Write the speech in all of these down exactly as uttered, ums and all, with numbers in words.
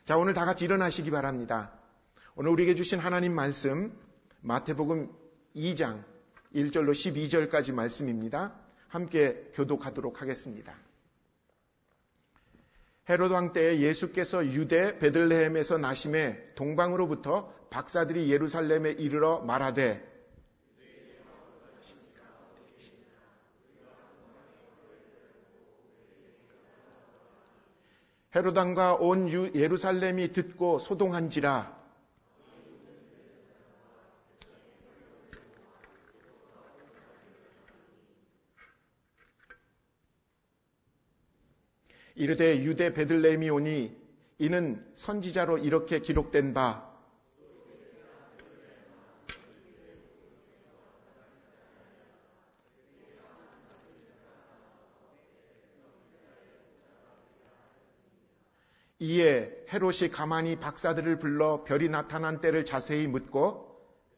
자, 오늘 다 같이 일어나시기 바랍니다. 오늘 우리에게 주신 하나님 말씀 마태복음 이 장 일 절로 십이 절까지 말씀입니다. 함께 교독하도록 하겠습니다. 헤롯 왕 때에 예수께서 유대 베들레헴에서 나심에 동방으로부터 박사들이 예루살렘에 이르러 말하되 헤롯 왕과 온 예루살렘이 듣고 소동한지라. 이르되 유대 베들레헴이 오니 이는 선지자로 이렇게 기록된 바 이에 헤롯이 가만히 박사들을 불러 별이 나타난 때를 자세히 묻고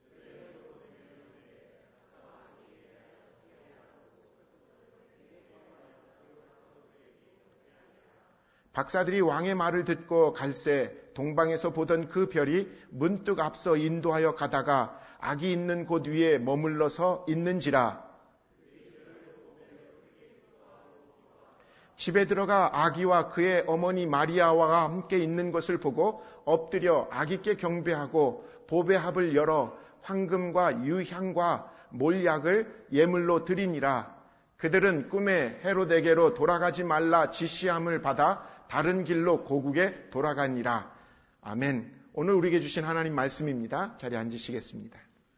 박사들이 왕의 말을 듣고 갈새 동방에서 보던 그 별이 문득 앞서 인도하여 가다가 아기 있는 곳 위에 머물러서 있는지라. 집에 들어가 아기와 그의 어머니 마리아와 함께 있는 것을 보고 엎드려 아기께 경배하고 보배합을 열어 황금과 유향과 몰약을 예물로 드리니라. 그들은 꿈에 헤롯에게로 돌아가지 말라 지시함을 받아 다른 길로 고국에 돌아가니라. 아멘. 오늘 우리에게 주신 하나님 말씀입니다. 자리에 앉으시겠습니다.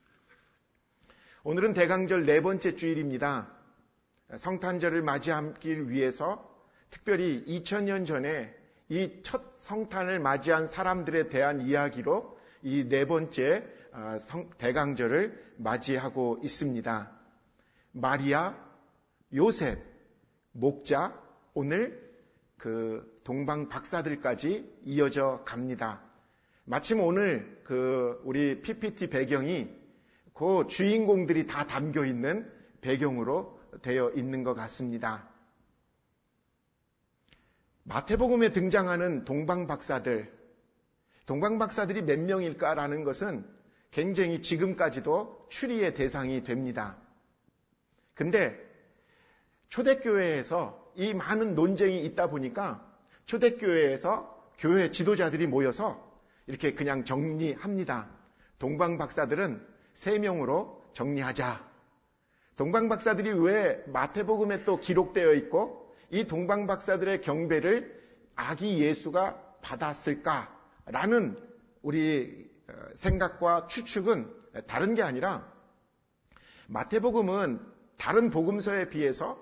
오늘은 대강절 네 번째 주일입니다. 성탄절을 맞이하기 위해서 특별히 이천 년 전에 이 첫 성탄을 맞이한 사람들에 대한 이야기로 이 네 번째 대강절을 맞이하고 있습니다. 마리아, 요셉, 목자, 오늘 그 동방 박사들까지 이어져 갑니다. 마침 오늘 그 우리 피피티 배경이 그 주인공들이 다 담겨 있는 배경으로 되어 있는 것 같습니다. 마태복음에 등장하는 동방 박사들, 동방 박사들이 몇 명일까라는 것은 굉장히 지금까지도 추리의 대상이 됩니다. 근데 초대교회에서 이 많은 논쟁이 있다 보니까 초대교회에서 교회 지도자들이 모여서 이렇게 그냥 정리합니다. 동방 박사들은 세 명으로 정리하자. 동방 박사들이 왜 마태복음에 또 기록되어 있고 이 동방 박사들의 경배를 아기 예수가 받았을까라는 우리 생각과 추측은 다른 게 아니라 마태복음은 다른 복음서에 비해서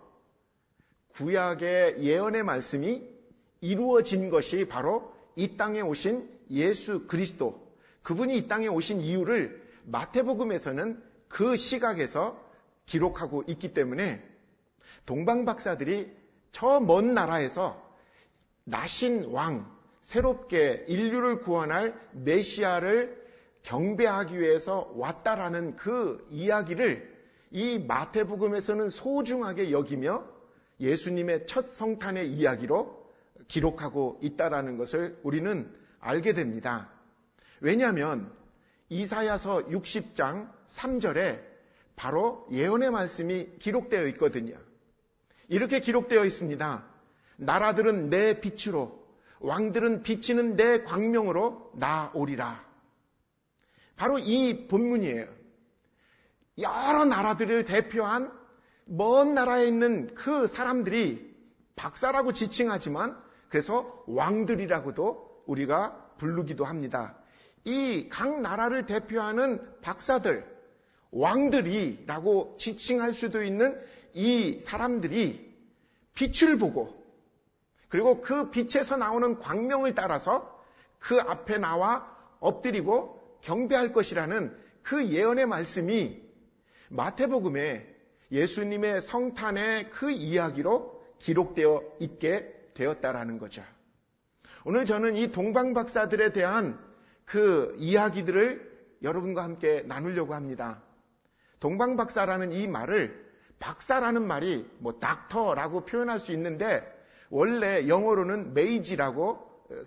구약의 예언의 말씀이 이루어진 것이 바로 이 땅에 오신 예수 그리스도, 그분이 이 땅에 오신 이유를 마태복음에서는 그 시각에서 기록하고 있기 때문에 동방 박사들이 저 먼 나라에서 나신 왕, 새롭게 인류를 구원할 메시아를 경배하기 위해서 왔다라는 그 이야기를 이 마태복음에서는 소중하게 여기며 예수님의 첫 성탄의 이야기로 기록하고 있다라는 것을 우리는 알게 됩니다. 왜냐하면 이사야서 육십 장 삼 절에 바로 예언의 말씀이 기록되어 있거든요. 이렇게 기록되어 있습니다. 나라들은 내 빛으로, 왕들은 비치는 내 광명으로 나오리라. 바로 이 본문이에요. 여러 나라들을 대표한 먼 나라에 있는 그 사람들이 박사라고 지칭하지만 그래서 왕들이라고도 우리가 부르기도 합니다. 이 각 나라를 대표하는 박사들, 왕들이라고 지칭할 수도 있는 이 사람들이 빛을 보고 그리고 그 빛에서 나오는 광명을 따라서 그 앞에 나와 엎드리고 경배할 것이라는 그 예언의 말씀이 마태복음에 예수님의 성탄의 그 이야기로 기록되어 있게 되었다라는 거죠. 오늘 저는 이 동방 박사들에 대한 그 이야기들을 여러분과 함께 나누려고 합니다. 동방 박사라는 이 말을 박사라는 말이 뭐 닥터라고 표현할 수 있는데 원래 영어로는 메이지라고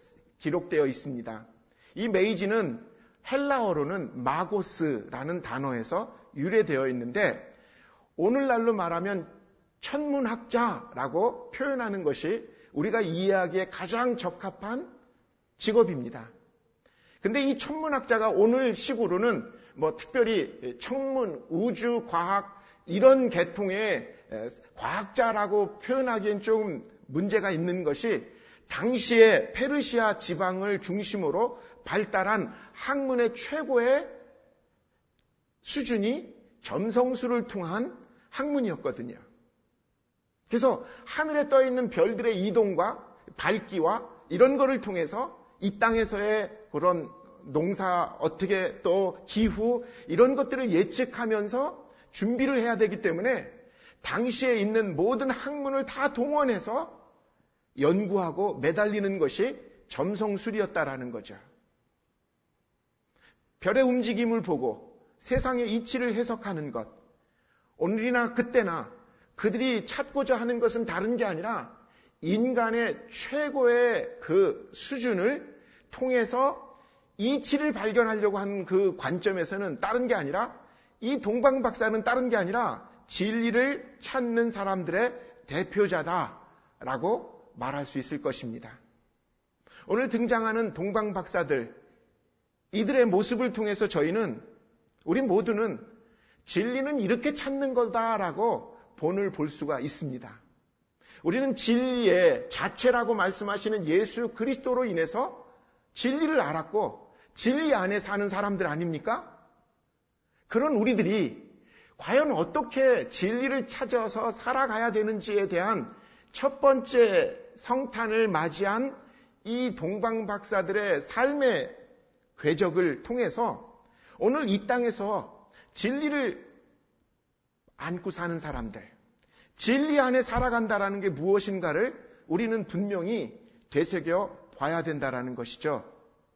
기록되어 있습니다. 이 메이지는 헬라어로는 마고스라는 단어에서 유래되어 있는데 오늘날로 말하면 천문학자라고 표현하는 것이 우리가 이해하기에 가장 적합한 직업입니다. 근데 이 천문학자가 오늘 식으로는 뭐 특별히 천문, 우주, 과학 이런 계통의 과학자라고 표현하기엔 좀 문제가 있는 것이 당시에 페르시아 지방을 중심으로 발달한 학문의 최고의 수준이 점성술을 통한 학문이었거든요. 그래서 하늘에 떠 있는 별들의 이동과 밝기와 이런 거를 통해서 이 땅에서의 그런 농사 어떻게 또 기후 이런 것들을 예측하면서 준비를 해야 되기 때문에 당시에 있는 모든 학문을 다 동원해서 연구하고 매달리는 것이 점성술이었다라는 거죠. 별의 움직임을 보고 세상의 이치를 해석하는 것, 오늘이나 그때나 그들이 찾고자 하는 것은 다른 게 아니라 인간의 최고의 그 수준을 통해서 이치를 발견하려고 하는 그 관점에서는 다른 게 아니라 이 동방박사는 다른 게 아니라 진리를 찾는 사람들의 대표자다라고 말할 수 있을 것입니다. 오늘 등장하는 동방박사들, 이들의 모습을 통해서 저희는 우리 모두는 진리는 이렇게 찾는 거다라고 본을 볼 수가 있습니다. 우리는 진리의 자체라고 말씀하시는 예수 그리스도로 인해서 진리를 알았고 진리 안에 사는 사람들 아닙니까? 그런 우리들이 과연 어떻게 진리를 찾아서 살아가야 되는지에 대한 첫 번째 성탄을 맞이한 이 동방박사들의 삶의 궤적을 통해서 오늘 이 땅에서 진리를 안고 사는 사람들, 진리 안에 살아간다라는 게 무엇인가를 우리는 분명히 되새겨 봐야 된다라는 것이죠.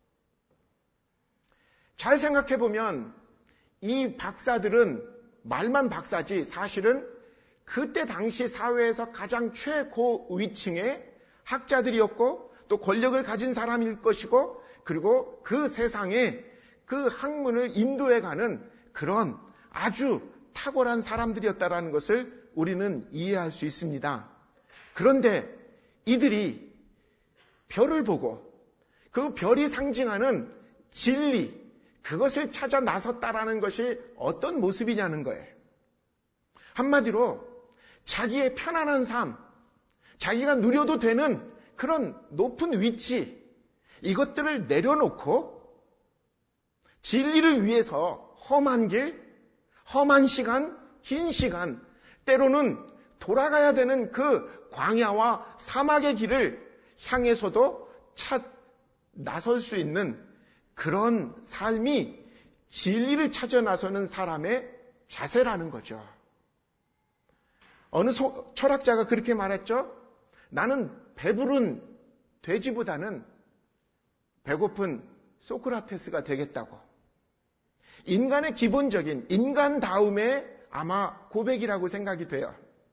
잘 생각해 보면 이 박사들은 말만 박사지 사실은 그때 당시 사회에서 가장 최고위층의 학자들이었고 또 권력을 가진 사람일 것이고 그리고 그 세상에 그 학문을 인도해가는 그런 아주 탁월한 사람들이었다라는 것을 우리는 이해할 수 있습니다. 그런데 이들이 별을 보고 그 별이 상징하는 진리, 그것을 찾아 나섰다라는 것이 어떤 모습이냐는 거예요. 한마디로 자기의 편안한 삶, 자기가 누려도 되는 그런 높은 위치, 이것들을 내려놓고 진리를 위해서 험한 길, 험한 시간, 긴 시간, 때로는 돌아가야 되는 그 광야와 사막의 길을 향해서도 찾 나설 수 있는 그런 삶이 진리를 찾아 나서는 사람의 자세라는 거죠. 어느 소, 철학자가 그렇게 말했죠. 나는 배부른 돼지보다는 배고픈 소크라테스가 되겠다고. 인간의 기본적인 인간다움의 아마 고백이라고 생각이 돼요.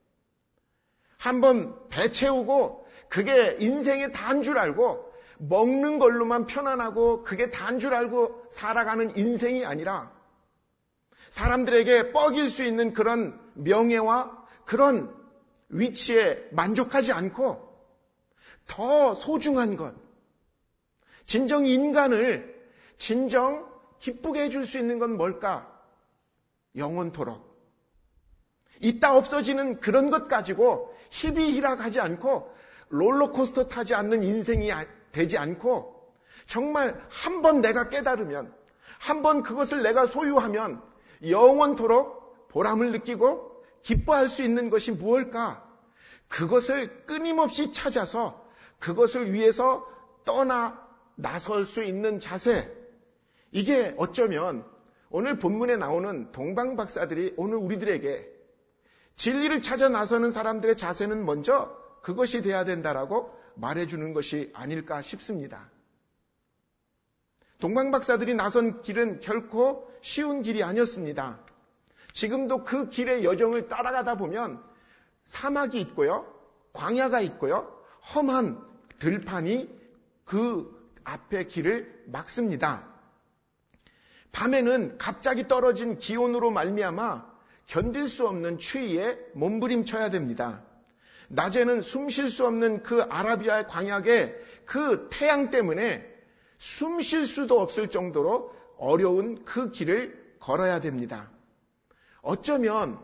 한번 배 채우고 그게 인생의 다인 줄 알고 먹는 걸로만 편안하고 그게 다인 줄 알고 살아가는 인생이 아니라 사람들에게 뻐길 수 있는 그런 명예와 그런 위치에 만족하지 않고 더 소중한 것, 진정 인간을 진정 기쁘게 해줄 수 있는 건 뭘까? 영원토록. 있다 없어지는 그런 것 가지고 희비희락하지 않고 롤러코스터 타지 않는 인생이 되지 않고 정말 한 번 내가 깨달으면 한 번 그것을 내가 소유하면 영원토록 보람을 느끼고 기뻐할 수 있는 것이 무엇일까? 그것을 끊임없이 찾아서 그것을 위해서 떠나 나설 수 있는 자세, 이게 어쩌면 오늘 본문에 나오는 동방박사들이 오늘 우리들에게 진리를 찾아 나서는 사람들의 자세는 먼저 그것이 돼야 된다라고 말해주는 것이 아닐까 싶습니다. 동방박사들이 나선 길은 결코 쉬운 길이 아니었습니다. 지금도 그 길의 여정을 따라가다 보면 사막이 있고요, 광야가 있고요, 험한 들판이 그 앞의 길을 막습니다. 밤에는 갑자기 떨어진 기온으로 말미암아 견딜 수 없는 추위에 몸부림쳐야 됩니다. 낮에는 숨 쉴 수 없는 그 아라비아의 광야의 그 태양 때문에 숨 쉴 수도 없을 정도로 어려운 그 길을 걸어야 됩니다. 어쩌면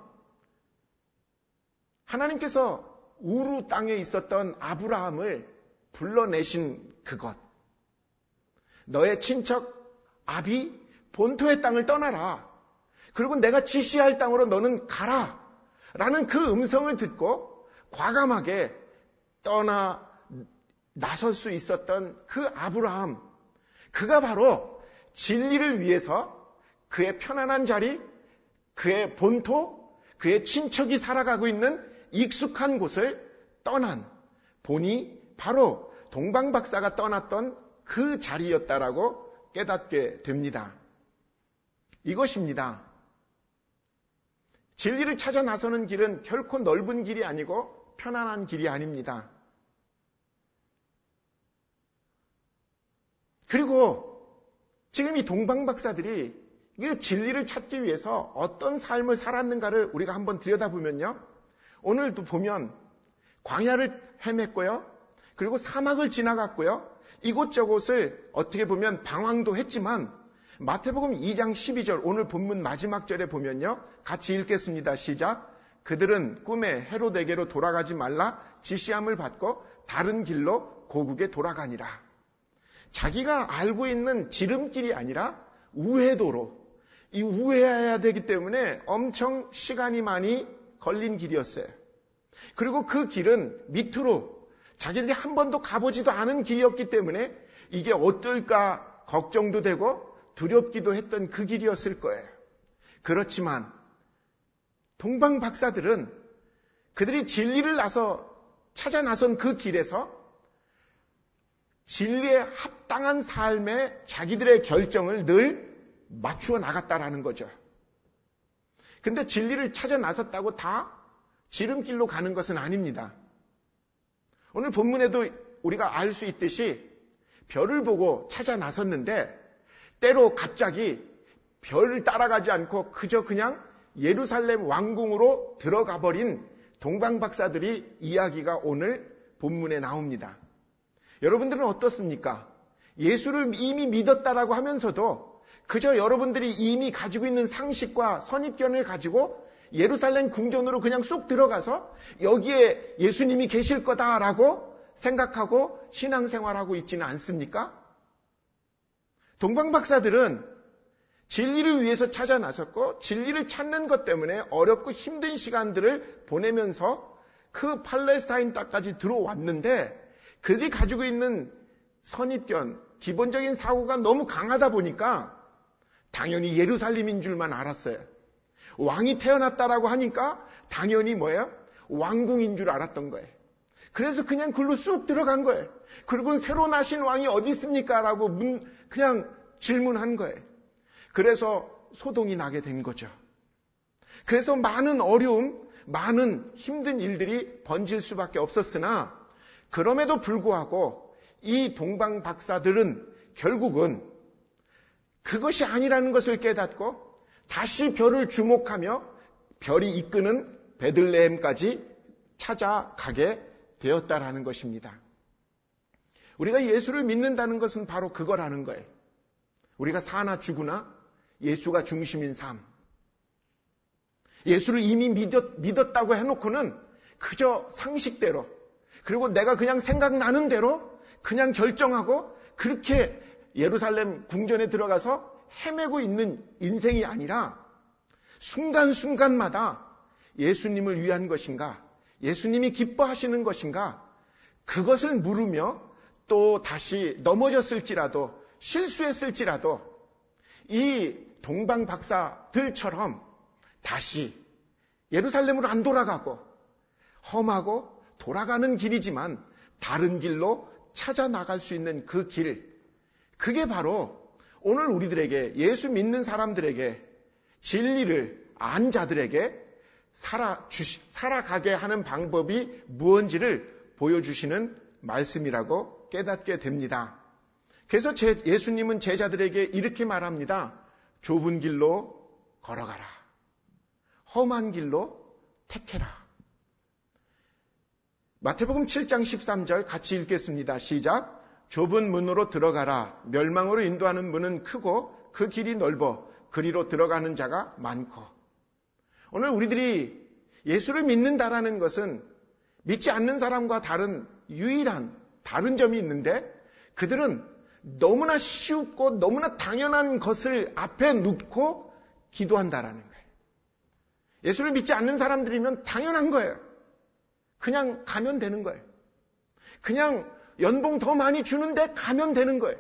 하나님께서 우루 땅에 있었던 아브라함을 불러내신 그것, 너의 친척 아비 본토의 땅을 떠나라, 그리고 내가 지시할 땅으로 너는 가라 라는 그 음성을 듣고 과감하게 떠나 나설 수 있었던 그 아브라함, 그가 바로 진리를 위해서 그의 편안한 자리, 그의 본토, 그의 친척이 살아가고 있는 익숙한 곳을 떠난 본이 바로 동방박사가 떠났던 그 자리였다라고 깨닫게 됩니다. 이것입니다. 진리를 찾아 나서는 길은 결코 넓은 길이 아니고 편안한 길이 아닙니다. 그리고 지금 이 동방박사들이 이 진리를 찾기 위해서 어떤 삶을 살았는가를 우리가 한번 들여다보면요, 오늘도 보면 광야를 헤맸고요, 그리고 사막을 지나갔고요, 이곳저곳을 어떻게 보면 방황도 했지만 마태복음 이 장 십이 절 오늘 본문 마지막 절에 보면요, 같이 읽겠습니다. 시작. 그들은 꿈에 헤롯에게로 돌아가지 말라 지시함을 받고 다른 길로 고국에 돌아가니라. 자기가 알고 있는 지름길이 아니라 우회도로, 이 우회해야 되기 때문에 엄청 시간이 많이 걸린 길이었어요. 그리고 그 길은 밑으로 자기들이 한 번도 가보지도 않은 길이었기 때문에 이게 어떨까 걱정도 되고 두렵기도 했던 그 길이었을 거예요. 그렇지만 동방 박사들은 그들이 진리를 나서 찾아 나선 그 길에서 진리에 합당한 삶에 자기들의 결정을 늘 맞추어 나갔다라는 거죠. 근데 진리를 찾아 나섰다고 다 지름길로 가는 것은 아닙니다. 오늘 본문에도 우리가 알 수 있듯이 별을 보고 찾아 나섰는데 때로 갑자기 별을 따라가지 않고 그저 그냥 예루살렘 왕궁으로 들어가 버린 동방박사들이 이야기가 오늘 본문에 나옵니다. 여러분들은 어떻습니까? 예수를 이미 믿었다라고 하면서도 그저 여러분들이 이미 가지고 있는 상식과 선입견을 가지고 예루살렘 궁전으로 그냥 쏙 들어가서 여기에 예수님이 계실 거다라고 생각하고 신앙생활하고 있지는 않습니까? 동방박사들은 진리를 위해서 찾아 나섰고 진리를 찾는 것 때문에 어렵고 힘든 시간들을 보내면서 그 팔레스타인 땅까지 들어왔는데 그들이 가지고 있는 선입견, 기본적인 사고가 너무 강하다 보니까 당연히 예루살렘인 줄만 알았어요. 왕이 태어났다라고 하니까 당연히 뭐예요? 왕궁인 줄 알았던 거예요. 그래서 그냥 글로 쑥 들어간 거예요. 그리고 새로 나신 왕이 어디 있습니까? 라고 문, 그냥 질문한 거예요. 그래서 소동이 나게 된 거죠. 그래서 많은 어려움, 많은 힘든 일들이 번질 수밖에 없었으나 그럼에도 불구하고 이 동방 박사들은 결국은 그것이 아니라는 것을 깨닫고 다시 별을 주목하며 별이 이끄는 베들레헴까지 찾아가게 되었다라는 것입니다. 우리가 예수를 믿는다는 것은 바로 그거라는 거예요. 우리가 사나 죽으나 예수가 중심인 삶. 예수를 이미 믿었, 믿었다고 해놓고는 그저 상식대로, 그리고 내가 그냥 생각나는 대로 그냥 결정하고 그렇게 예루살렘 궁전에 들어가서 헤매고 있는 인생이 아니라 순간순간마다 예수님을 위한 것인가, 예수님이 기뻐하시는 것인가, 그것을 물으며 또 다시 넘어졌을지라도 실수했을지라도 이 동방 박사들처럼 다시 예루살렘으로 안 돌아가고 험하고 돌아가는 길이지만 다른 길로 찾아 나갈 수 있는 그 길, 그게 바로 오늘 우리들에게, 예수 믿는 사람들에게, 진리를 안 자들에게 살아 주시, 살아가게 하는 방법이 무엇인지를 보여주시는 말씀이라고 깨닫게 됩니다. 그래서 제, 예수님은 제자들에게 이렇게 말합니다. 좁은 길로 걸어가라. 험한 길로 택해라. 마태복음 칠 장 십삼 절 같이 읽겠습니다. 시작. 좁은 문으로 들어가라. 멸망으로 인도하는 문은 크고 그 길이 넓어 그리로 들어가는 자가 많고. 오늘 우리들이 예수를 믿는다라는 것은 믿지 않는 사람과 다른 유일한 다른 점이 있는데, 그들은 너무나 쉽고 너무나 당연한 것을 앞에 놓고 기도한다라는 거예요. 예수를 믿지 않는 사람들이면 당연한 거예요. 그냥 가면 되는 거예요. 그냥 연봉 더 많이 주는데 가면 되는 거예요.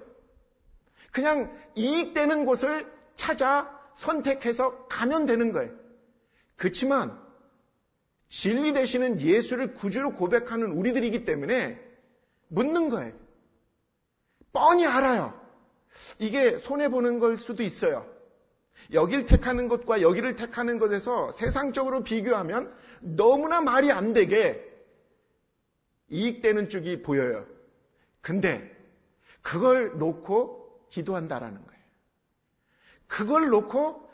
그냥 이익되는 곳을 찾아 선택해서 가면 되는 거예요. 그렇지만 진리 되시는 예수를 구주로 고백하는 우리들이기 때문에 묻는 거예요. 뻔히 알아요. 이게 손해보는 걸 수도 있어요. 여길 택하는 것과 여기를 택하는 것에서 세상적으로 비교하면 너무나 말이 안 되게 이익되는 쪽이 보여요. 근데 그걸 놓고 기도한다라는 거예요. 그걸 놓고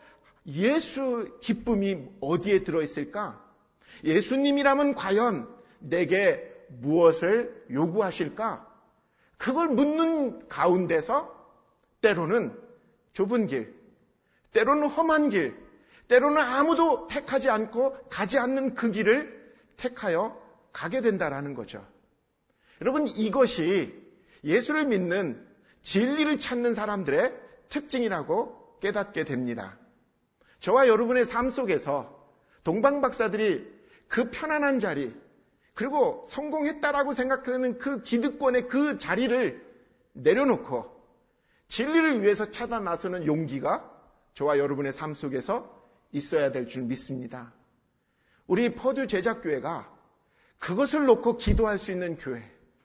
예수 기쁨이 어디에 들어있을까? 예수님이라면 과연 내게 무엇을 요구하실까? 그걸 묻는 가운데서 때로는 좁은 길, 때로는 험한 길, 때로는 아무도 택하지 않고 가지 않는 그 길을 택하여 가게 된다라는 거죠. 여러분, 이것이 예수를 믿는 진리를 찾는 사람들의 특징이라고 깨닫게 됩니다. 저와 여러분의 삶 속에서 동방박사들이 그 편안한 자리, 그리고 성공했다라고 생각하는 그 기득권의 그 자리를 내려놓고 진리를 위해서 찾아 나서는 용기가 저와 여러분의 삶 속에서 있어야 될 줄 믿습니다. 우리 퍼듀 제작교회가 그것을 놓고 기도할 수 있는 교회,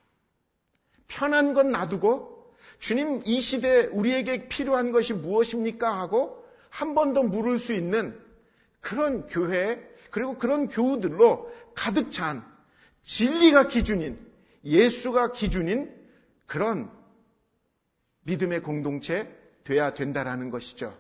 편한 건 놔두고 주님, 이 시대에 우리에게 필요한 것이 무엇입니까? 하고 한 번 더 물을 수 있는 그런 교회, 그리고 그런 교우들로 가득 찬 진리가 기준인, 예수가 기준인 그런 믿음의 공동체 돼야 된다라는 것이죠.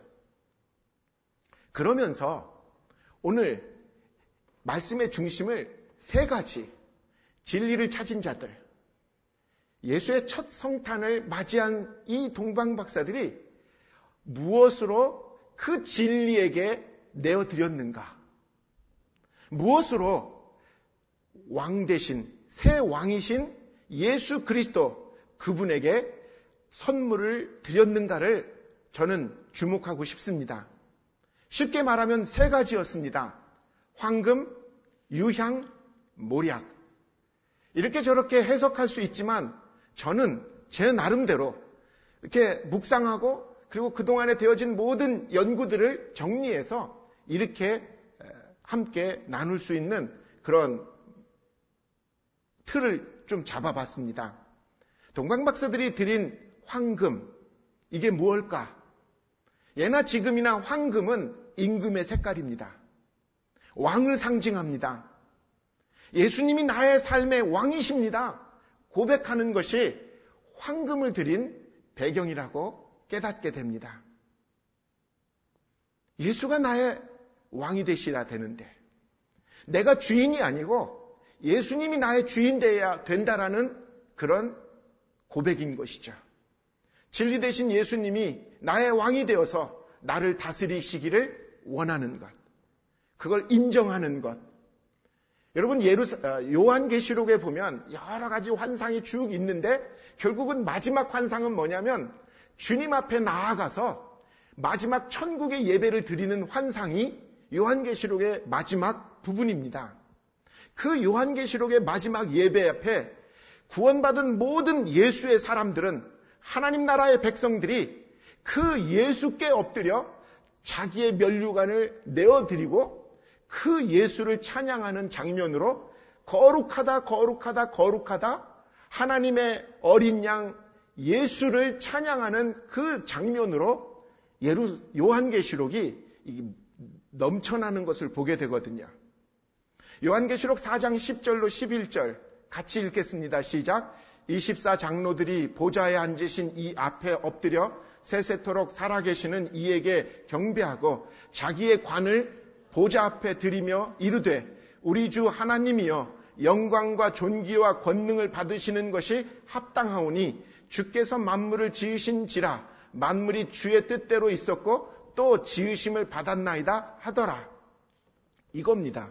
그러면서 오늘 말씀의 중심을 세 가지, 진리를 찾은 자들, 예수의 첫 성탄을 맞이한 이 동방박사들이 무엇으로 그 진리에게 내어드렸는가? 무엇으로 왕 대신, 새 왕이신 예수 그리스도 그분에게 선물을 드렸는가를 저는 주목하고 싶습니다. 쉽게 말하면 세 가지였습니다. 황금, 유향, 모략. 이렇게 저렇게 해석할 수 있지만 저는 제 나름대로 이렇게 묵상하고 그리고 그동안에 되어진 모든 연구들을 정리해서 이렇게 함께 나눌 수 있는 그런 틀을 좀 잡아봤습니다. 동방박사들이 드린 황금, 이게 무엇일까? 예나 지금이나 황금은 임금의 색깔입니다. 왕을 상징합니다. 예수님이 나의 삶의 왕이십니다. 고백하는 것이 황금을 드린 배경이라고 깨닫게 됩니다. 예수가 나의 왕이 되시라 되는데 내가 주인이 아니고 예수님이 나의 주인 되어야 된다라는 그런 고백인 것이죠. 진리 되신 예수님이 나의 왕이 되어서 나를 다스리시기를 원하는 것, 그걸 인정하는 것. 여러분, 예루사, 요한계시록에 보면 여러 가지 환상이 쭉 있는데 결국은 마지막 환상은 뭐냐면 주님 앞에 나아가서 마지막 천국의 예배를 드리는 환상이 요한계시록의 마지막 부분입니다. 그 요한계시록의 마지막 예배 앞에 구원받은 모든 예수의 사람들은, 하나님 나라의 백성들이 그 예수께 엎드려 자기의 면류관을 내어드리고 그 예수를 찬양하는 장면으로 거룩하다 거룩하다 거룩하다 하나님의 어린 양 예수를 찬양하는 그 장면으로 예루, 요한계시록이 넘쳐나는 것을 보게 되거든요. 요한계시록 사 장 십 절로 십일 절 같이 읽겠습니다. 시작. 이십사 장로들이 보좌에 앉으신 이 앞에 엎드려 세세토록 살아계시는 이에게 경배하고 자기의 관을 보좌 앞에 드리며 이르되 우리 주 하나님이여 영광과 존귀와 권능을 받으시는 것이 합당하오니 주께서 만물을 지으신지라 만물이 주의 뜻대로 있었고 또 지으심을 받았나이다 하더라. 이겁니다.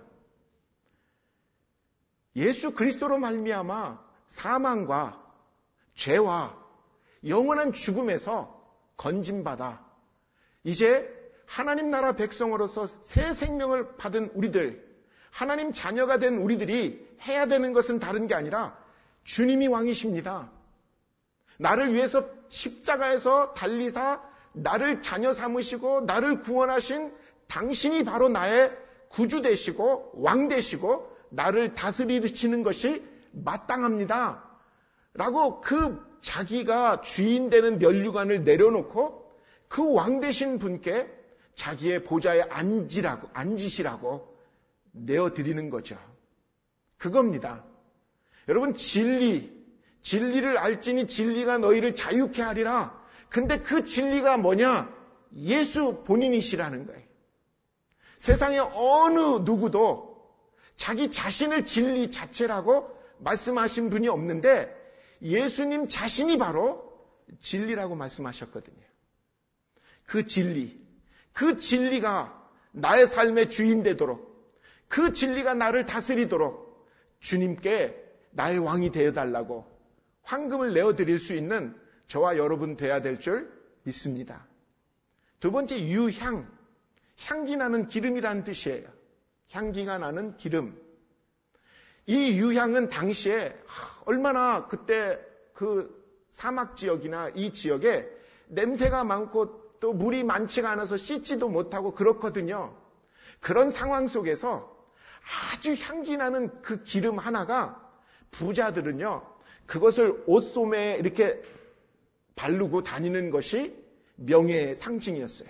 예수 그리스도로 말미암아 사망과 죄와 영원한 죽음에서 건짐받아 이제 하나님 나라 백성으로서 새 생명을 받은 우리들, 하나님 자녀가 된 우리들이 해야 되는 것은 다른 게 아니라 주님이 왕이십니다. 나를 위해서 십자가에서 달리사 나를 자녀 삼으시고 나를 구원하신 당신이 바로 나의 구주 되시고 왕 되시고 나를 다스리시는 것이 마땅합니다. 라고 그 자기가 주인 되는 면류관을 내려놓고 그 왕 되신 분께 자기의 보좌에 앉으라고, 앉으시라고 내어드리는 거죠. 그겁니다. 여러분, 진리, 진리를 알지니 진리가 너희를 자유케 하리라. 근데 그 진리가 뭐냐? 예수 본인이시라는 거예요. 세상에 어느 누구도 자기 자신을 진리 자체라고 말씀하신 분이 없는데 예수님 자신이 바로 진리라고 말씀하셨거든요. 그 진리, 그 진리가 나의 삶의 주인 되도록, 그 진리가 나를 다스리도록 주님께 나의 왕이 되어달라고 황금을 내어드릴 수 있는 저와 여러분 돼야 될 줄 믿습니다. 두 번째, 유향. 향기 나는 기름이라는 뜻이에요. 향기가 나는 기름. 이 유향은 당시에 얼마나 그때 그 사막 지역이나 이 지역에 냄새가 많고 또 물이 많지가 않아서 씻지도 못하고 그렇거든요. 그런 상황 속에서 아주 향기 나는 그 기름 하나가 부자들은요, 그것을 옷소매에 이렇게 바르고 다니는 것이 명예의 상징이었어요.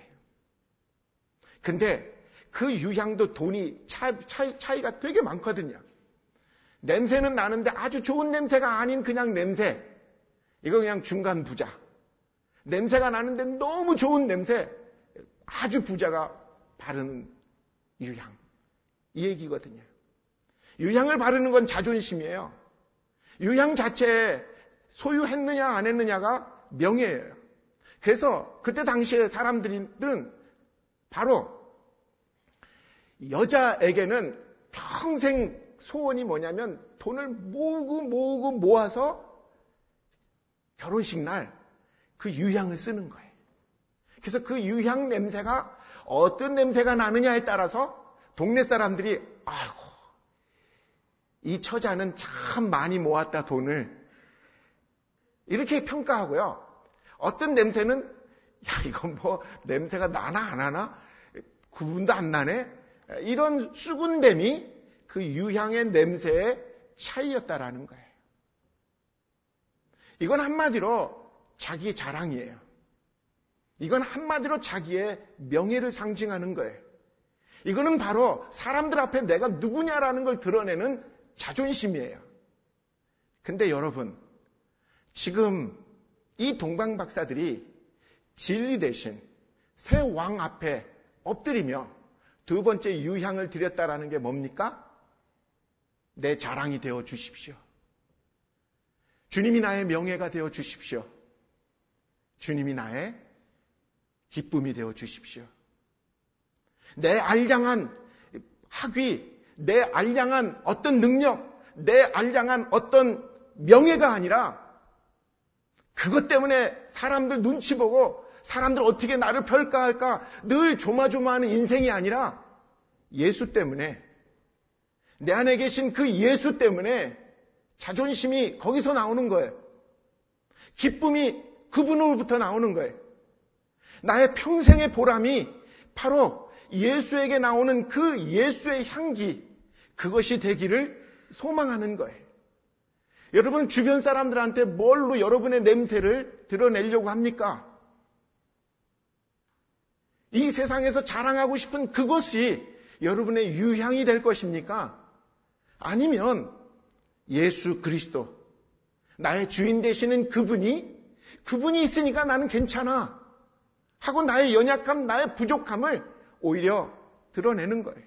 근데 그 유향도 돈이 차, 차이, 차이가 되게 많거든요. 냄새는 나는데 아주 좋은 냄새가 아닌 그냥 냄새. 이거 그냥 중간 부자. 냄새가 나는데 너무 좋은 냄새. 아주 부자가 바르는 유향. 이 얘기거든요. 유향을 바르는 건 자존심이에요. 유향 자체에 소유했느냐 안 했느냐가 명예예요. 그래서 그때 당시에 사람들은 바로 여자에게는 평생 소원이 뭐냐면 돈을 모으고 모으고 모아서 결혼식 날 그 유향을 쓰는 거예요. 그래서 그 유향 냄새가 어떤 냄새가 나느냐에 따라서 동네 사람들이 아이고 이 처자는 참 많이 모았다 돈을 이렇게 평가하고요. 어떤 냄새는 야 이건 뭐 냄새가 나나 안 나나 구분도 안 나네 이런 수군됨이 그 유향의 냄새의 차이였다라는 거예요. 이건 한마디로 자기의 자랑이에요. 이건 한마디로 자기의 명예를 상징하는 거예요. 이거는 바로 사람들 앞에 내가 누구냐라는 걸 드러내는 자존심이에요. 근데 여러분, 지금 이 동방박사들이 진리 대신 새 왕 앞에 엎드리며 두 번째 유향을 드렸다라는 게 뭡니까? 내 자랑이 되어 주십시오. 주님이 나의 명예가 되어 주십시오. 주님이 나의 기쁨이 되어 주십시오. 내 알량한 학위, 내 알량한 어떤 능력, 내 알량한 어떤 명예가 아니라 그것 때문에 사람들 눈치 보고 사람들 어떻게 나를 평가할까 늘 조마조마하는 인생이 아니라 예수 때문에 내 안에 계신 그 예수 때문에 자존심이 거기서 나오는 거예요. 기쁨이 그분으로부터 나오는 거예요. 나의 평생의 보람이 바로 예수에게 나오는 그 예수의 향기, 그것이 되기를 소망하는 거예요. 여러분 주변 사람들한테 뭘로 여러분의 냄새를 드러내려고 합니까? 이 세상에서 자랑하고 싶은 그것이 여러분의 유향이 될 것입니까? 아니면 예수 그리스도, 나의 주인 되시는 그분이, 그분이 있으니까 나는 괜찮아 하고 나의 연약함, 나의 부족함을 오히려 드러내는 거예요.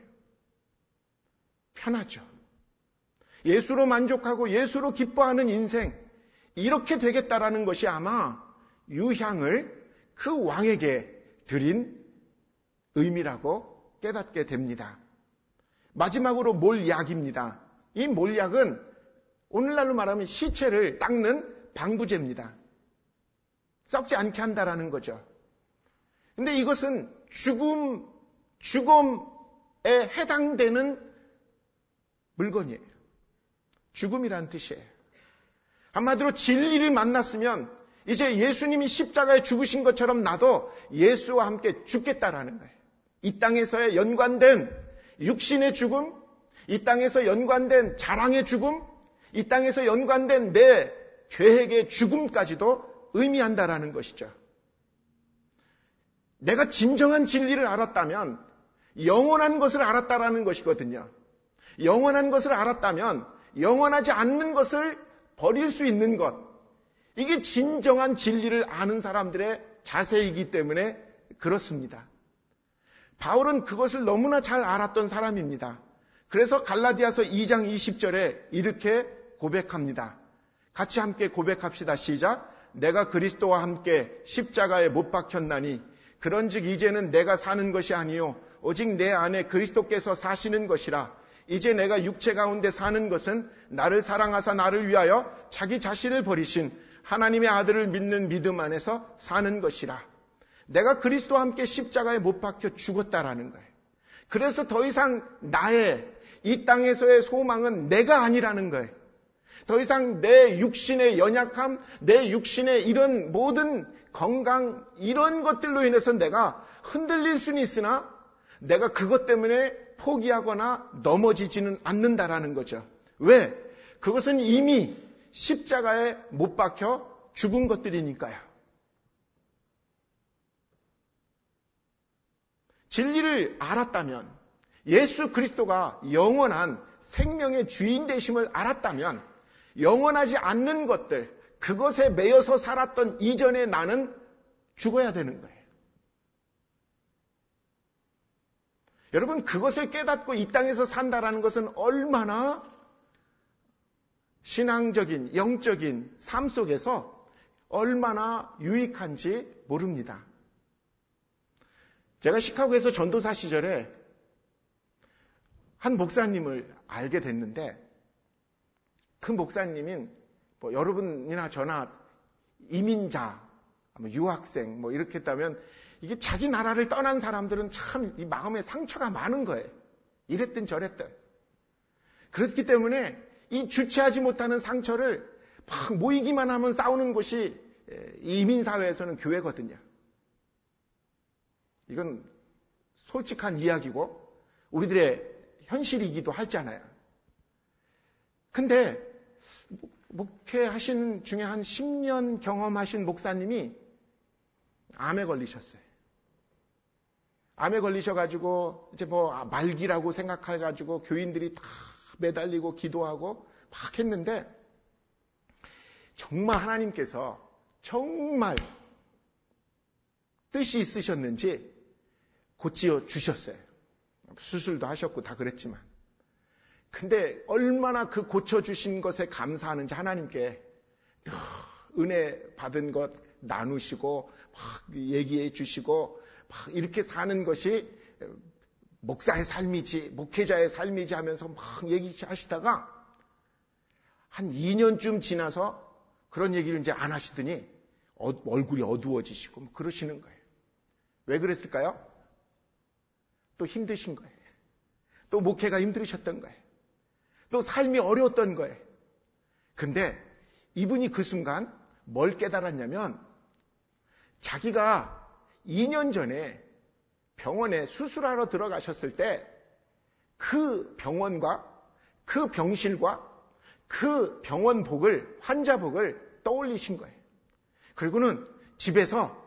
편하죠. 예수로 만족하고 예수로 기뻐하는 인생, 이렇게 되겠다라는 것이 아마 유향을 그 왕에게 드린 의미라고 깨닫게 됩니다. 마지막으로 몰약입니다. 이 몰약은 오늘날로 말하면 시체를 닦는 방부제입니다. 썩지 않게 한다라는 거죠. 근데 이것은 죽음, 죽음에 해당되는 물건이에요. 죽음이란 뜻이에요. 한마디로 진리를 만났으면 이제 예수님이 십자가에 죽으신 것처럼 나도 예수와 함께 죽겠다라는 거예요. 이 땅에서의 연관된 육신의 죽음, 이 땅에서 연관된 자랑의 죽음, 이 땅에서 연관된 내 계획의 죽음까지도 의미한다라는 것이죠. 내가 진정한 진리를 알았다면 영원한 것을 알았다라는 것이거든요. 영원한 것을 알았다면 영원하지 않는 것을 버릴 수 있는 것, 이게 진정한 진리를 아는 사람들의 자세이기 때문에 그렇습니다. 바울은 그것을 너무나 잘 알았던 사람입니다. 그래서 갈라디아서 이 장 이십 절에 이렇게 고백합니다. 같이 함께 고백합시다. 시작. 내가 그리스도와 함께 십자가에 못 박혔나니 그런즉 이제는 내가 사는 것이 아니요 오직 내 안에 그리스도께서 사시는 것이라. 이제 내가 육체 가운데 사는 것은 나를 사랑하사 나를 위하여 자기 자신을 버리신 하나님의 아들을 믿는 믿음 안에서 사는 것이라. 내가 그리스도와 함께 십자가에 못 박혀 죽었다라는 거예요. 그래서 더 이상 나의 이 땅에서의 소망은 내가 아니라는 거예요. 더 이상 내 육신의 연약함, 내 육신의 이런 모든 건강, 이런 것들로 인해서 내가 흔들릴 수는 있으나 내가 그것 때문에 포기하거나 넘어지지는 않는다라는 거죠. 왜? 그것은 이미 십자가에 못 박혀 죽은 것들이니까요. 진리를 알았다면, 예수 그리스도가 영원한 생명의 주인 되심을 알았다면 영원하지 않는 것들, 그것에 매여서 살았던 이전의 나는 죽어야 되는 거예요. 여러분, 그것을 깨닫고 이 땅에서 산다라는 것은 얼마나 신앙적인, 영적인 삶 속에서 얼마나 유익한지 모릅니다. 제가 시카고에서 전도사 시절에 한 목사님을 알게 됐는데, 그 목사님인 뭐 여러분이나 저나 이민자, 유학생 뭐 이렇게 했다면 이게 자기 나라를 떠난 사람들은 참 이 마음에 상처가 많은 거예요. 이랬든 저랬든. 그렇기 때문에 이 주체하지 못하는 상처를 막 모이기만 하면 싸우는 곳이 이민사회에서는 교회거든요. 이건 솔직한 이야기고 우리들의 현실이기도 하잖아요. 근데 목회하신 중에 한 십 년 경험하신 목사님이 암에 걸리셨어요. 암에 걸리셔가지고 이제 뭐 말기라고 생각해가지고 교인들이 다 매달리고 기도하고 막 했는데 정말 하나님께서 정말 뜻이 있으셨는지 고치어 주셨어요. 수술도 하셨고 다 그랬지만. 근데 얼마나 그 고쳐주신 것에 감사하는지 하나님께 은혜 받은 것 나누시고 막 얘기해 주시고 막 이렇게 사는 것이 목사의 삶이지 목회자의 삶이지 하면서 막 얘기하시다가 한 이 년쯤 지나서 그런 얘기를 이제 안 하시더니 어, 얼굴이 어두워지시고 그러시는 거예요. 왜 그랬을까요? 또 힘드신 거예요. 또 목회가 힘들으셨던 거예요. 또 삶이 어려웠던 거예요. 근데 이분이 그 순간 뭘 깨달았냐면 자기가 이 년 전에 병원에 수술하러 들어가셨을 때 그 병원과 그 병실과 그 병원복을, 환자복을 떠올리신 거예요. 그리고는 집에서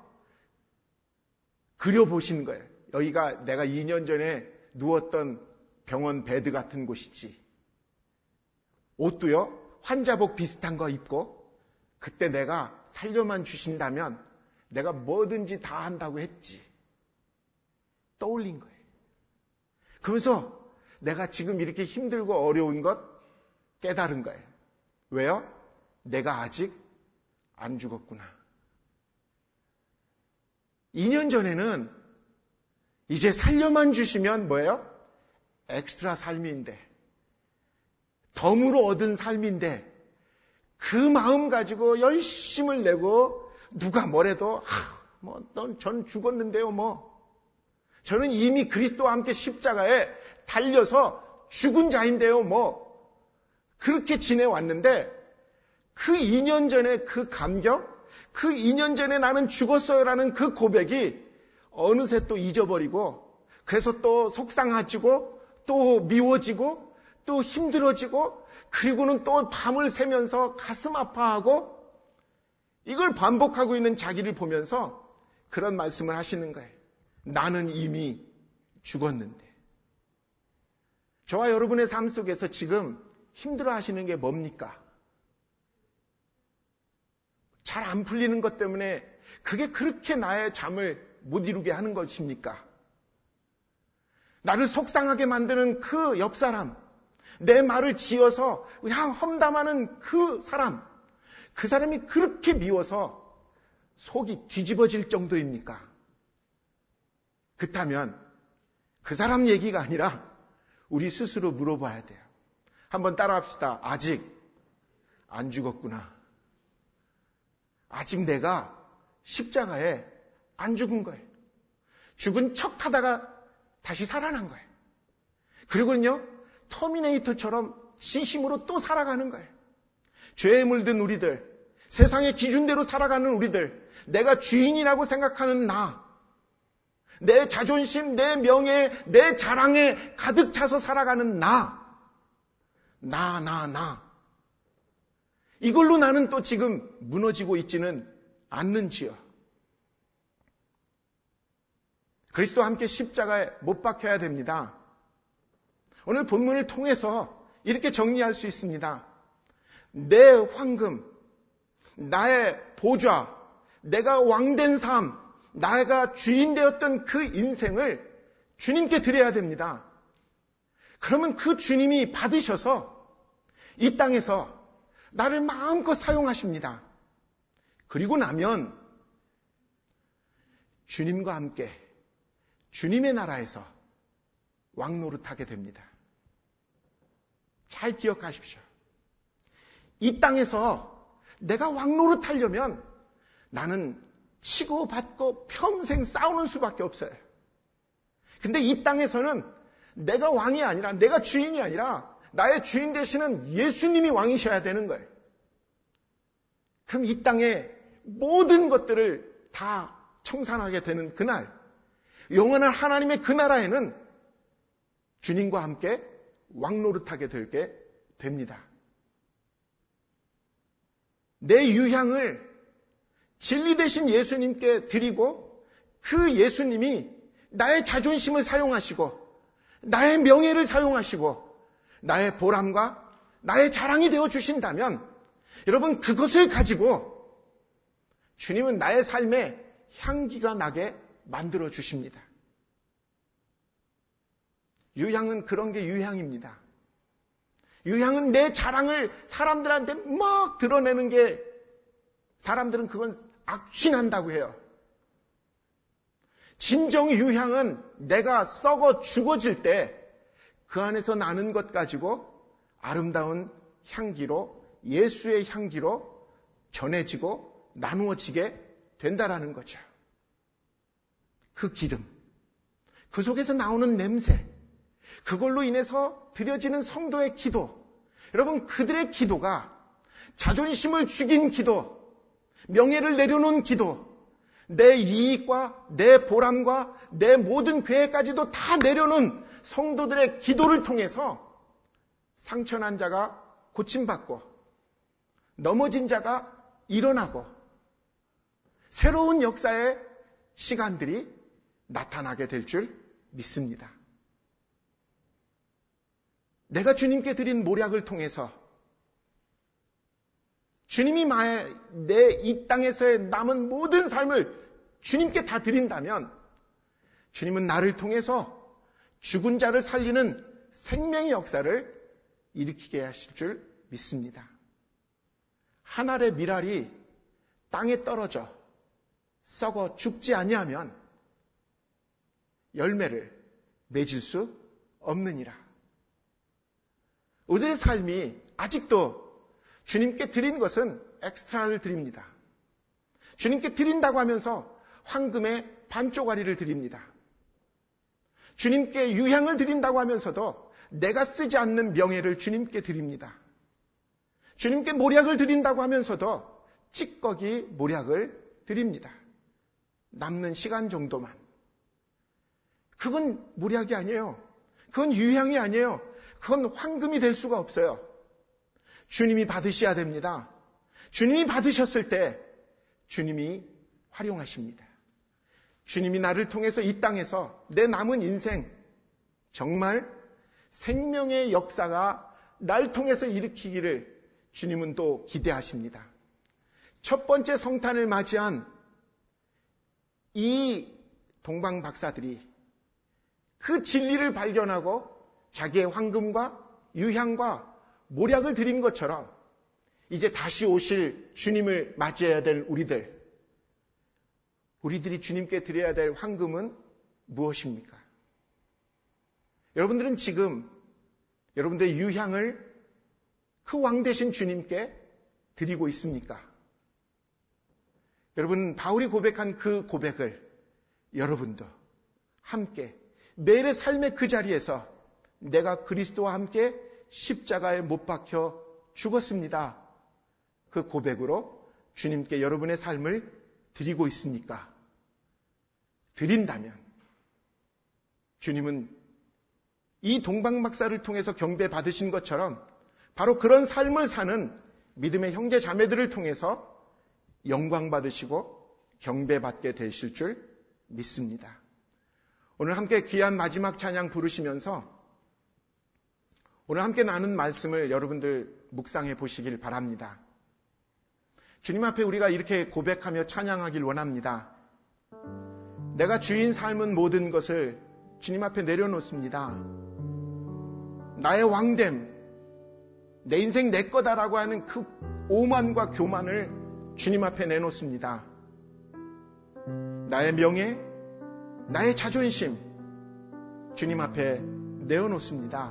그려보신 거예요. 여기가 내가 이 년 전에 누웠던 병원 베드 같은 곳이지. 옷도요, 환자복 비슷한 거 입고 그때 내가 살려만 주신다면 내가 뭐든지 다 한다고 했지. 떠올린 거예요. 그러면서 내가 지금 이렇게 힘들고 어려운 것 깨달은 거예요. 왜요? 내가 아직 안 죽었구나. 이 년 전에는 이제 살려만 주시면 뭐예요? 엑스트라 삶인데, 덤으로 얻은 삶인데, 그 마음 가지고 열심을 내고 누가 뭐래도 뭐 넌 전 죽었는데요 뭐. 저는 이미 그리스도와 함께 십자가에 달려서 죽은 자인데요 뭐. 그렇게 지내왔는데 그 이 년 전에 그 감격, 그 이 년 전에 나는 죽었어요라는 그 고백이 어느새 또 잊어버리고, 그래서 또 속상해지고 또 미워지고 또 힘들어지고, 그리고는 또 밤을 새면서 가슴 아파하고, 이걸 반복하고 있는 자기를 보면서 그런 말씀을 하시는 거예요. 나는 이미 죽었는데. 저와 여러분의 삶 속에서 지금 힘들어 하시는 게 뭡니까? 잘 안 풀리는 것 때문에 그게 그렇게 나의 잠을 못 이루게 하는 것입니까? 나를 속상하게 만드는 그 옆 사람, 내 말을 지어서 그냥 험담하는 그 사람, 그 사람이 그렇게 미워서 속이 뒤집어질 정도입니까? 그렇다면 그 사람 얘기가 아니라 우리 스스로 물어봐야 돼요. 한번 따라합시다. 아직 안 죽었구나. 아직 내가 십자가에 안 죽은 거예요. 죽은 척 하다가 다시 살아난 거예요. 그리고는요, 터미네이터처럼 진심으로 또 살아가는 거예요. 죄에 물든 우리들, 세상의 기준대로 살아가는 우리들, 내가 주인이라고 생각하는 나, 내 자존심, 내 명예, 내 자랑에 가득 차서 살아가는 나, 나, 나, 나. 이걸로 나는 또 지금 무너지고 있지는 않는지요. 그리스도와 함께 십자가에 못 박혀야 됩니다. 오늘 본문을 통해서 이렇게 정리할 수 있습니다. 내 황금, 나의 보좌, 내가 왕된 삶, 나가 주인 되었던 그 인생을 주님께 드려야 됩니다. 그러면 그 주님이 받으셔서 이 땅에서 나를 마음껏 사용하십니다. 그리고 나면 주님과 함께 주님의 나라에서 왕노릇하게 됩니다. 잘 기억하십시오. 이 땅에서 내가 왕노릇하려면 나는 치고 받고 평생 싸우는 수밖에 없어요. 근데 이 땅에서는 내가 왕이 아니라, 내가 주인이 아니라 나의 주인 되시는 예수님이 왕이셔야 되는 거예요. 그럼 이 땅의 모든 것들을 다 청산하게 되는 그날, 영원한 하나님의 그 나라에는 주님과 함께 왕노릇하게 되게 됩니다. 내 유향을 진리 되신 예수님께 드리고, 그 예수님이 나의 자존심을 사용하시고 나의 명예를 사용하시고 나의 보람과 나의 자랑이 되어 주신다면, 여러분, 그것을 가지고 주님은 나의 삶에 향기가 나게 만들어 주십니다. 유향은 그런 게 유향입니다. 유향은 내 자랑을 사람들한테 막 드러내는 게, 사람들은 그건 악취난다고 해요. 진정 유향은 내가 썩어 죽어질 때 그 안에서 나는 것 가지고 아름다운 향기로, 예수의 향기로 전해지고 나누어지게 된다라는 거죠. 그 기름, 그 속에서 나오는 냄새, 그걸로 인해서 드려지는 성도의 기도, 여러분, 그들의 기도가 자존심을 죽인 기도, 명예를 내려놓은 기도, 내 이익과 내 보람과 내 모든 계획까지도 다 내려놓은 성도들의 기도를 통해서 상처난 자가 고침받고 넘어진 자가 일어나고 새로운 역사의 시간들이 나타나게 될 줄 믿습니다. 내가 주님께 드린 모략을 통해서 주님이 내 이 땅에서의 남은 모든 삶을 주님께 다 드린다면 주님은 나를 통해서 죽은 자를 살리는 생명의 역사를 일으키게 하실 줄 믿습니다. 한 알의 밀알이 땅에 떨어져 썩어 죽지 아니하면 열매를 맺을 수 없느니라. 우리들의 삶이 아직도 주님께 드린 것은 엑스트라를 드립니다. 주님께 드린다고 하면서 황금의 반쪽아리를 드립니다. 주님께 유향을 드린다고 하면서도 내가 쓰지 않는 명예를 주님께 드립니다. 주님께 모략을 드린다고 하면서도 찌꺼기 모략을 드립니다. 남는 시간 정도만. 그건 모략이 아니에요. 그건 유향이 아니에요. 그건 황금이 될 수가 없어요. 주님이 받으셔야 됩니다. 주님이 받으셨을 때 주님이 활용하십니다. 주님이 나를 통해서 이 땅에서 내 남은 인생 정말 생명의 역사가 날 통해서 일으키기를 주님은 또 기대하십니다. 첫 번째 성탄을 맞이한 이 동방 박사들이 그 진리를 발견하고 자기의 황금과 유향과 모략을 드린 것처럼 이제 다시 오실 주님을 맞이해야 될 우리들, 우리들이 주님께 드려야 될 황금은 무엇입니까? 여러분들은 지금 여러분들의 유향을 그 왕 되신 주님께 드리고 있습니까? 여러분, 바울이 고백한 그 고백을 여러분도 함께 매일의 삶의 그 자리에서 내가 그리스도와 함께 십자가에 못 박혀 죽었습니다. 그 고백으로 주님께 여러분의 삶을 드리고 있습니까? 드린다면 주님은 이 동방박사를 통해서 경배 받으신 것처럼 바로 그런 삶을 사는 믿음의 형제 자매들을 통해서 영광 받으시고 경배 받게 되실 줄 믿습니다. 오늘 함께 귀한 마지막 찬양 부르시면서 오늘 함께 나눈 말씀을 여러분들 묵상해 보시길 바랍니다. 주님 앞에 우리가 이렇게 고백하며 찬양하길 원합니다. 내가 주인 삶은 모든 것을 주님 앞에 내려놓습니다. 나의 왕됨, 내 인생 내 거다라고 하는 그 오만과 교만을 주님 앞에 내놓습니다. 나의 명예, 나의 자존심 주님 앞에 내어놓습니다.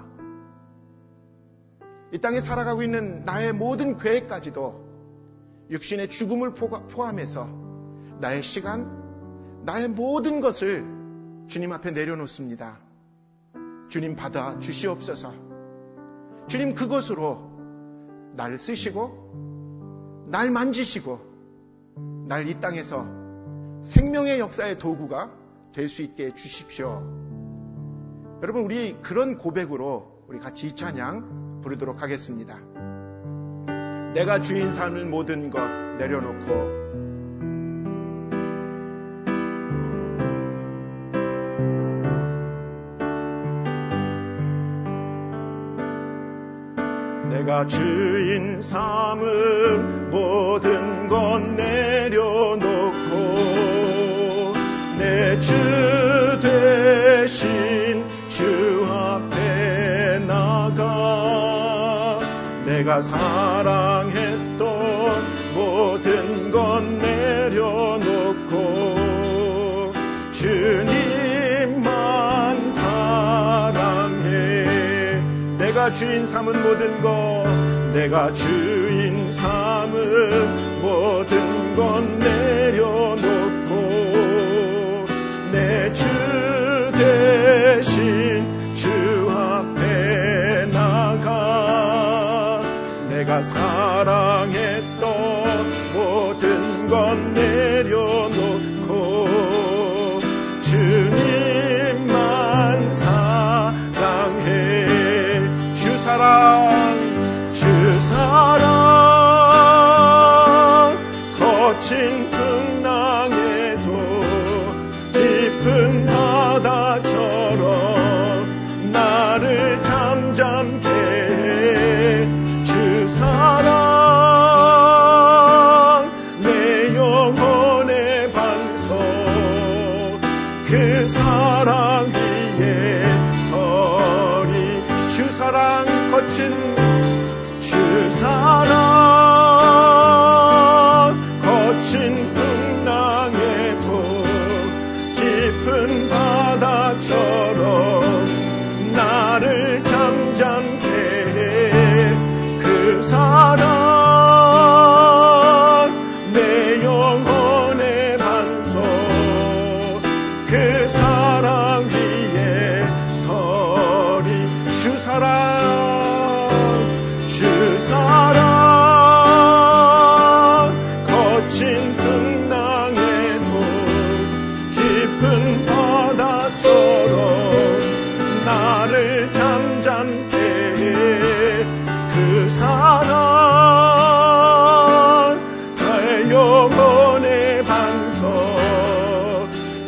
이 땅에 살아가고 있는 나의 모든 계획까지도 육신의 죽음을 포함해서 나의 시간, 나의 모든 것을 주님 앞에 내려놓습니다. 주님 받아 주시옵소서. 주님 그것으로 나를 쓰시고 날 만지시고 날 이 땅에서 생명의 역사의 도구가 될 수 있게 해주십시오. 여러분, 우리 그런 고백으로 우리 같이 이 찬양 부르도록 하겠습니다. 내가 주인 삶을 모든 것 내려놓고 내가 주인 삼은 모든 것 내려놓고 내 주 되신 주 앞에 나가 내가 사랑했던 모든 것 내려놓고 주님만 사랑해. 내가 주인 삼은 모든 것 내가 주인 삼은 모든 것 내려놓고 내 주 대신 주 앞에 나가 내가 사랑했던 모든 것 내려놓고 주님만 사랑해. 주 사랑 주 사랑 거친 풍랑에도 깊은 바다처럼 나를 잠잠케 해. 주 사랑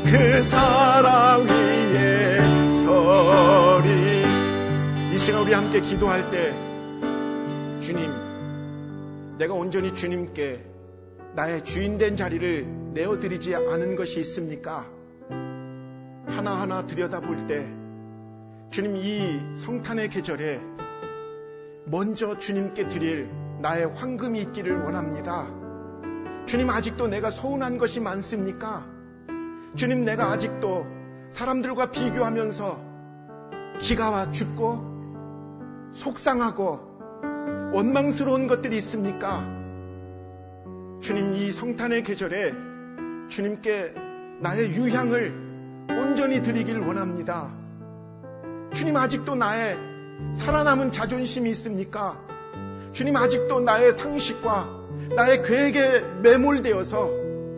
그 사랑 위에 서리. 이 시간 우리 함께 기도할 때 주님, 내가 온전히 주님께 나의 주인된 자리를 내어드리지 않은 것이 있습니까? 하나하나 들여다볼 때 주님, 이 성탄의 계절에 먼저 주님께 드릴 나의 황금이 있기를 원합니다. 주님, 아직도 내가 서운한 것이 많습니까? 주님, 내가 아직도 사람들과 비교하면서 기가 죽고 속상하고 원망스러운 것들이 있습니까? 주님, 이 성탄의 계절에 주님께 나의 유향을 온전히 드리길 원합니다. 주님, 아직도 나의 살아남은 자존심이 있습니까? 주님, 아직도 나의 상식과 나의 계획에 매몰되어서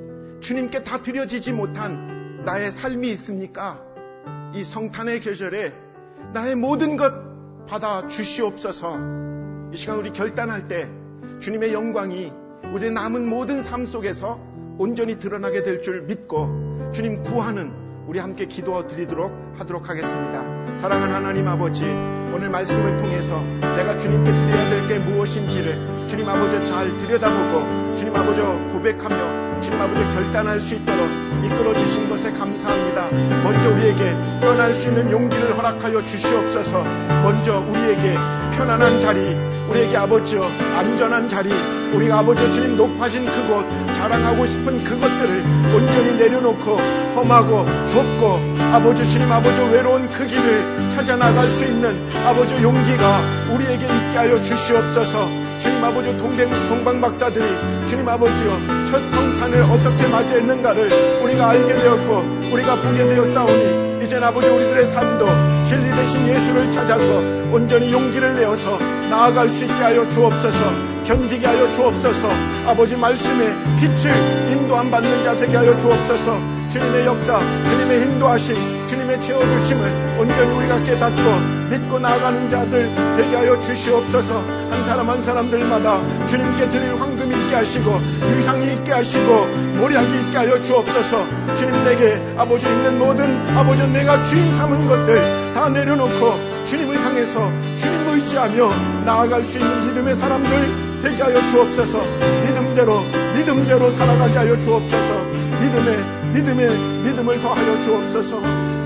주님께 다 드려지지 못한 나의 삶이 있습니까? 이 성탄의 계절에 나의 모든 것 받아 주시옵소서. 이 시간 우리 결단할 때 주님의 영광이 우리의 남은 모든 삶 속에서 온전히 드러나게 될 줄 믿고 주님 구하는 우리 함께 기도 드리도록 하도록 하겠습니다. 사랑하는 하나님 아버지, 오늘 말씀을 통해서 내가 주님께 드려야 될 게 무엇인지를 주님 아버지 잘 들여다보고 주님 아버지 고백하며 주님 아버지 결단할 수 있도록 이끌어 주신 것에 감사합니다. 먼저 우리에게 떠날 수 있는 용기를 허락하여 주시옵소서. 먼저 우리에게 편안한 자리, 우리에게 아버지 안전한 자리, 우리가 아버지 주님 높아진 그곳, 자랑하고 싶은 그것들을 온전히 내려놓고 험하고 좁고 아버지 주님 아버지 외로운 그 길을 찾아 나갈 수 있는 아버지 용기가 우리에게 있게 하여 주시옵소서. 주님 아버지 동백, 동방박사들이 주님 아버지여 첫 성탄을 어떻게 맞이했는가를 우리가 알게 되었고 우리가 보게 되었사오니 이젠 아버지 우리들의 삶도 진리 되신 예수를 찾아서 온전히 용기를 내어서 나아갈 수 있게 하여 주옵소서. 견디게 하여 주옵소서. 아버지 말씀에 빛을 인도함 받는 자 되게 하여 주옵소서. 주님의 역사, 주님의 인도하심, 주님의 채워주심을 온전히 우리가 깨닫고 믿고 나아가는 자들 되게 하여 주시옵소서. 한 사람 한 사람들마다 주님께 드릴 황금이 있게 하시고 유향이 있게 하시고 모략이 있게 하여 주옵소서. 주님, 내게 아버지 있는 모든 아버지 내가 주인 삼은 것들 다 내려놓고 주님을 향해서 주님 의지하며 나아갈 수 있는 믿음의 사람들 되게 하여 주옵소서. 믿음대로 믿음대로 살아가게 하여 주옵소서. 믿음의 믿음의 믿음을 더하여 주옵소서.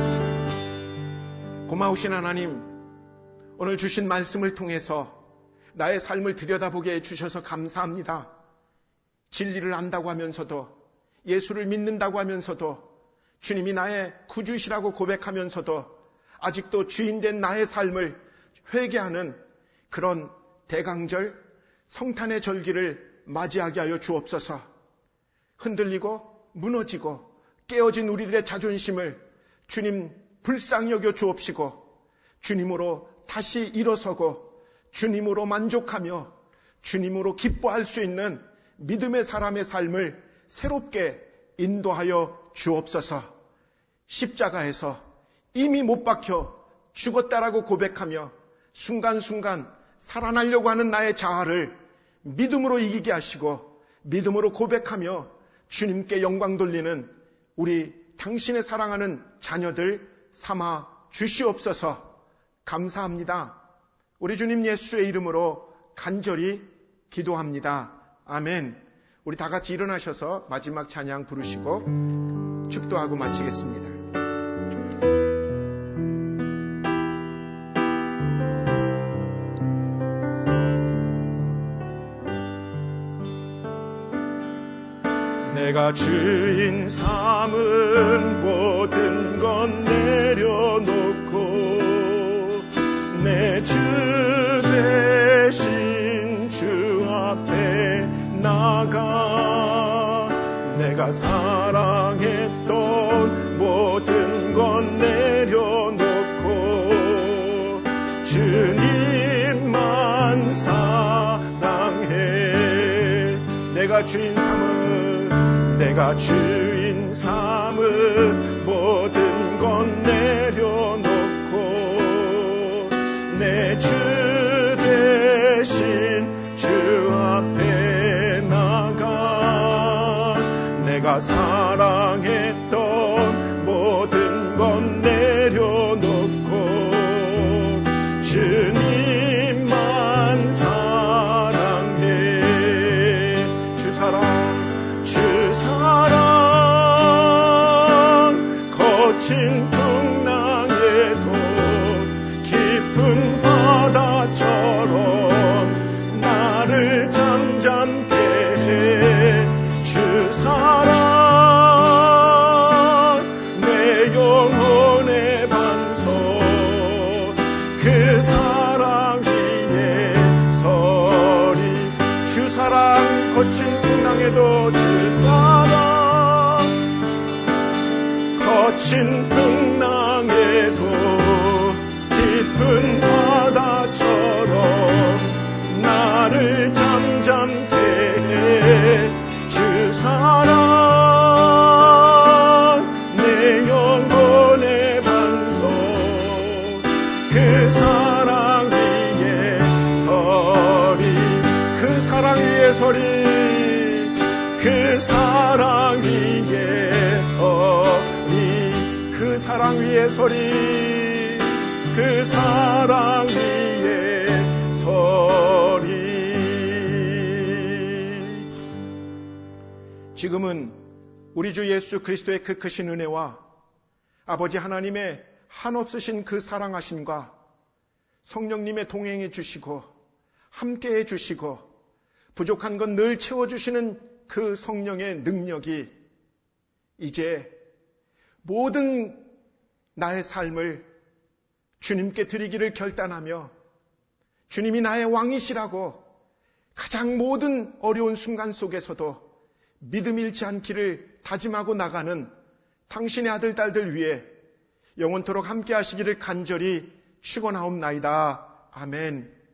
고마우신 하나님, 오늘 주신 말씀을 통해서 나의 삶을 들여다보게 해주셔서 감사합니다. 진리를 안다고 하면서도 예수를 믿는다고 하면서도 주님이 나의 구주시라고 고백하면서도 아직도 주인된 나의 삶을 회개하는 그런 대강절 성탄의 절기를 맞이하게 하여 주옵소서. 흔들리고 무너지고 깨어진 우리들의 자존심을 주님 불쌍히 여겨 주옵시고 주님으로 다시 일어서고 주님으로 만족하며 주님으로 기뻐할 수 있는 믿음의 사람의 삶을 새롭게 인도하여 주옵소서. 십자가에서 이미 못 박혀 죽었다라고 고백하며 순간순간 살아나려고 하는 나의 자아를 믿음으로 이기게 하시고 믿음으로 고백하며 주님께 영광 돌리는 우리 당신의 사랑하는 자녀들 삼아 주시옵소서. 감사합니다. 우리 주님 예수의 이름으로 간절히 기도합니다. 아멘. 우리 다 같이 일어나셔서 마지막 찬양 부르시고 축도하고 마치겠습니다. 내가 주인 삼은 모든 건 내려놓고 내 주 대신 주 앞에 나가 내가 사랑했던 모든 건 내려놓고 주님만 사랑해. 내가 주인 삼은 내가 주인 삼은 모든 건 내려놓고 내 주 대신 주 앞에 나가 내가 사랑했던 거친 풍랑에도 깊은 바다처럼 나를 잠잠케 해 주 사랑 내 영혼의 반석 그 사랑 위에 서리 주 사랑 거친 풍랑에도 주 사랑 거친 풍랑에도 깊은 바다처럼 나를 잠잠케 해 주 사랑 내 영혼의 반석 그 사랑 위에 서리 그 사랑 위에 서리 그 사랑 위에 서리 그 사랑 위에 서리 그 사랑 위에 서리. 지금은 우리 주 예수 그리스도의 그 크신 은혜와 아버지 하나님의 한없으신 그 사랑하심과 성령님의 동행해 주시고 함께해 주시고 부족한 건 늘 채워주시는 그 성령의 능력이 이제 모든 나의 삶을 주님께 드리기를 결단하며 주님이 나의 왕이시라고 가장 모든 어려운 순간 속에서도 믿음 잃지 않기를 다짐하고 나가는 당신의 아들, 딸들 위해 영원토록 함께 하시기를 간절히 축원하옵나이다. 아멘.